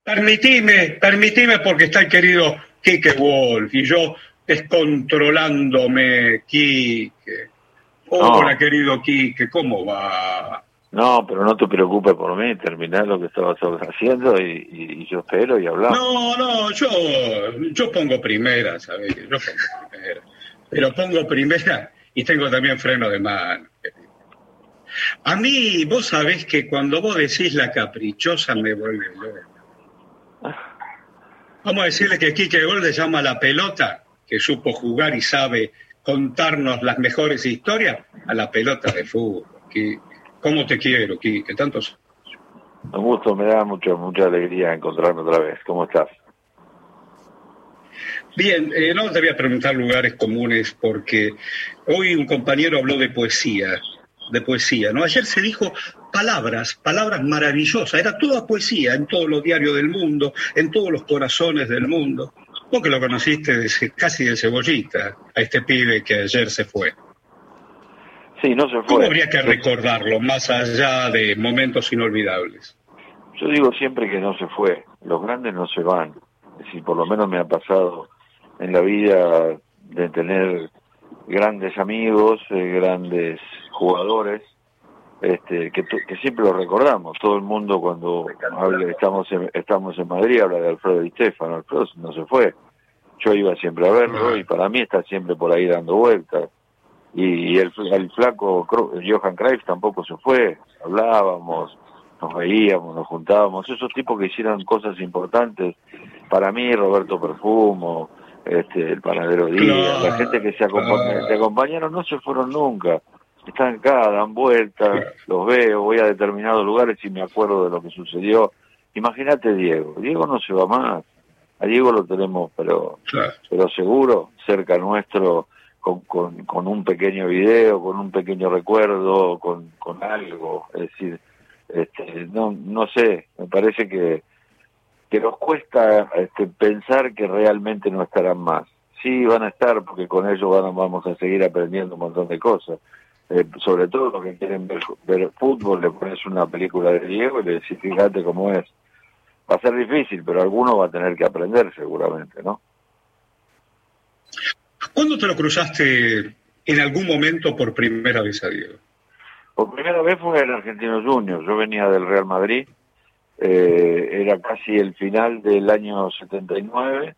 Permitime porque está el querido Quique Wolf y yo descontrolándome, Quique. Hola, No, querido Quique, ¿cómo va? no, pero no te preocupes por mí, terminar lo que estabas haciendo y yo espero y hablamos. No, yo pongo primera, ¿sabes? Yo pongo primera. Pero pongo primera y tengo también freno de mano. A mí, vos sabés que cuando vos decís la caprichosa me vuelve loco. Vamos a decirle que Quique Gol le llama la pelota, que supo jugar y sabe contarnos las mejores historias, a la pelota de fútbol. ¿Cómo te quiero, Quique? Tantos. Un gusto, me da mucha alegría encontrarme otra vez. ¿Cómo estás? Bien, no te voy a preguntar lugares comunes porque hoy un compañero habló de poesía, ¿no? Ayer se dijo palabras maravillosas, era toda poesía en todos los diarios del mundo, en todos los corazones del mundo. Vos que lo conociste casi de cebollita, a este pibe que ayer se fue. Sí, no se ¿Cómo fue. habría que recordarlo más allá de momentos inolvidables? Yo digo siempre que no se fue. Los grandes no se van. Es decir, por lo menos me ha pasado en la vida de tener grandes amigos, grandes jugadores, que siempre lo recordamos. Todo el mundo cuando estamos en Madrid habla de Alfredo Di Stéfano. Alfredo no se fue. Yo iba siempre a verlo y para mí está siempre por ahí dando vueltas. Y el flaco Johan Cruyff tampoco se fue. Hablábamos, nos veíamos, nos juntábamos. Esos tipos que hicieron cosas importantes. Para mí, Roberto Perfumo, el panadero Díaz, la gente que se acompañaron no se fueron nunca. Están acá, dan vueltas, los veo, voy a determinados lugares y me acuerdo de lo que sucedió. Imagínate Diego no se va más. A Diego lo tenemos, pero seguro, cerca nuestro, con un pequeño video, con un pequeño recuerdo, con algo. Es decir, no sé, me parece que nos cuesta pensar que realmente no estarán más. Sí, van a estar, porque con ellos vamos a seguir aprendiendo un montón de cosas. Sobre todo los que quieren ver fútbol, le pones una película de Diego y le decís, fíjate cómo es. Va a ser difícil, pero alguno va a tener que aprender seguramente, ¿no? ¿Cuándo te lo cruzaste en algún momento por primera vez a Diego? Por primera vez fue en Argentinos Juniors. Yo venía del Real Madrid, era casi el final del año 79.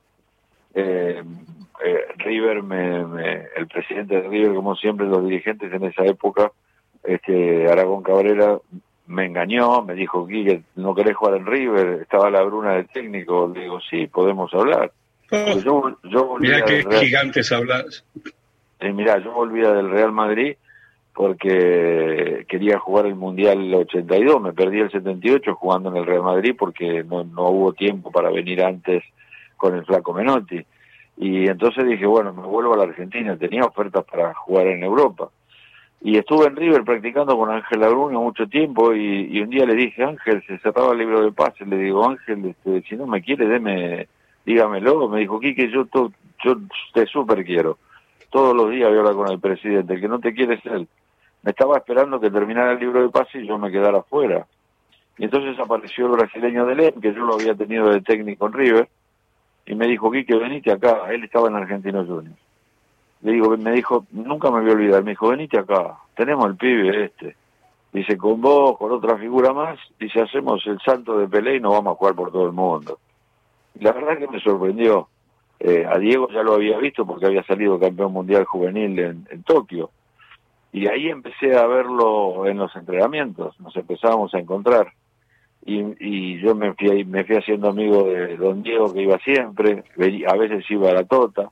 River, el presidente de River, como siempre los dirigentes en esa época, Aragón Cabrera, me engañó, me dijo, Guille, ¿no querés jugar en River? Estaba la Bruna de técnico. Le digo, sí, podemos hablar. Porque yo Mirá volvía qué del Real, gigantes hablas. mirá, yo volvía del Real Madrid porque quería jugar el Mundial 82, me perdí el 78 jugando en el Real Madrid porque no hubo tiempo para venir antes con el flaco Menotti. Y entonces dije, bueno, me vuelvo a la Argentina, tenía ofertas para jugar en Europa. Y estuve en River practicando con Ángel Labruna mucho tiempo y un día le dije, Ángel, se cerraba el libro de pases, le digo, Ángel, si no me quiere, dígamelo. Me dijo, Quique, yo te súper quiero. Todos los días voy a hablar con el presidente, el que no te quiere es él. Me estaba esperando que terminara el libro de pases y yo me quedara afuera. Y entonces apareció el brasileño de Lem, que yo lo había tenido de técnico en River, y me dijo, Quique, venite acá. Él estaba en Argentinos Juniors. Me dijo, nunca me voy a olvidar, me dijo, venite acá, tenemos el pibe Dice, con vos, con otra figura más, dice, hacemos el salto de Pelé y nos vamos a jugar por todo el mundo. Y la verdad que me sorprendió. A Diego ya lo había visto porque había salido campeón mundial juvenil en Tokio. Y ahí empecé a verlo en los entrenamientos, nos empezábamos a encontrar. Y yo me fui haciendo amigo de don Diego, que iba siempre, a veces iba a la Tota.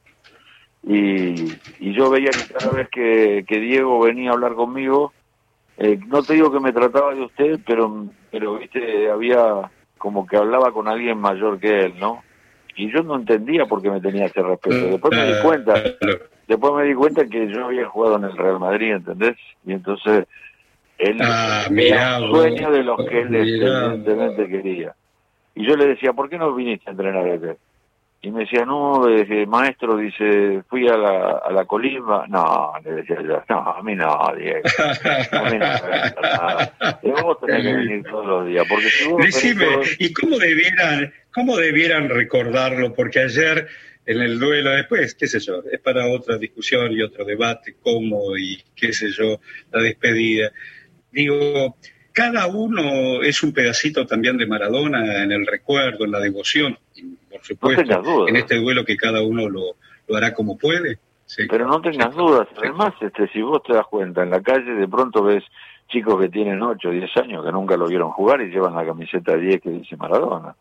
Y yo veía que cada vez que Diego venía a hablar conmigo, no te digo que me trataba de usted, pero viste, había como que hablaba con alguien mayor que él, ¿no? Y yo no entendía por qué me tenía ese respeto. Después me di cuenta que yo había jugado en el Real Madrid, ¿entendés? Y entonces él era un sueño de los que él evidentemente quería. Y yo le decía, ¿por qué no viniste a entrenar acá? Y me decía, no, maestro, dice, fui a la colimba. No, le decía yo, no, a mí no, Diego. A mí no me gusta nada. Y vos tenés que venir todos los días, porque si vos Decime, venís ¿y cómo debieran recordarlo? Porque ayer en el duelo, después, qué sé yo, es para otra discusión y otro debate, cómo y qué sé yo, la despedida. Digo, cada uno es un pedacito también de Maradona en el recuerdo, en la devoción, y por no tengas supuesto, en dudas. este duelo que cada uno lo hará como puede. Sí, Pero no sí, tengas dudas. sí. Además, si vos te das cuenta, en la calle de pronto ves chicos que tienen 8 o 10 años que nunca lo vieron jugar y llevan la camiseta 10 que dice Maradona.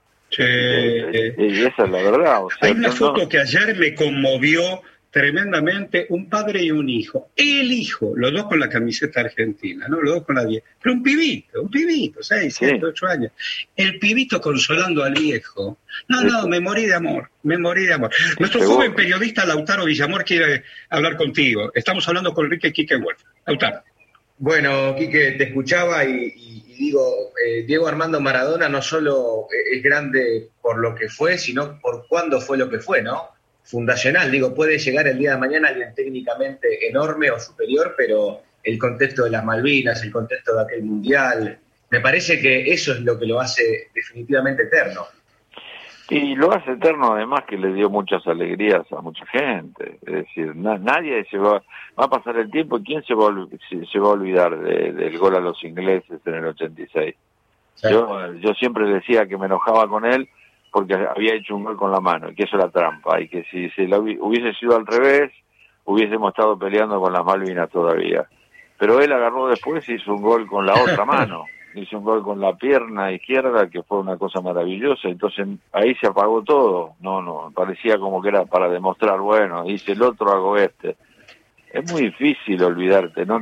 Y esa es la verdad. O sea, Hay una foto que ayer me conmovió tremendamente, un padre y un hijo. El hijo, los dos con la camiseta argentina, ¿no? Los dos con la 10. Pero un pibito, 6, 7, 8 años. El pibito consolando al viejo. No, me morí de amor. Nuestro joven periodista Lautaro Villamor quiere hablar contigo. Estamos hablando con Enrique Quique Wolf. Lautaro. Bueno, Quique, te escuchaba y digo, Diego Armando Maradona no solo es grande por lo que fue, sino por cuándo fue lo que fue, ¿no? Fundacional, digo, puede llegar el día de mañana alguien técnicamente enorme o superior, pero el contexto de las Malvinas, el contexto de aquel mundial, me parece que eso es lo que lo hace definitivamente eterno. Y lo hace eterno además que le dio muchas alegrías a mucha gente. Es decir, nadie va a pasar el tiempo y ¿quién se va a olvidar del gol a los ingleses en el 86? Sí. Yo siempre decía que me enojaba con él porque había hecho un gol con la mano y que eso era trampa y que si hubiese sido al revés hubiésemos estado peleando con las Malvinas todavía. Pero él agarró después y hizo un gol con la otra mano. Hizo un gol con la pierna izquierda, que fue una cosa maravillosa, entonces ahí se apagó todo, no, parecía como que era para demostrar, bueno, hice el otro, hago este. Es muy difícil olvidarte, no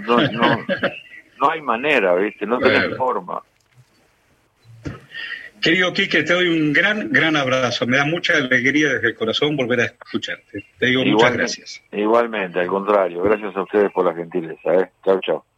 hay manera, ¿viste? No tenés forma. Querido Quique, te doy un gran abrazo, me da mucha alegría desde el corazón volver a escucharte. Te digo muchas gracias. Igualmente, al contrario, gracias a ustedes por la gentileza, Chau.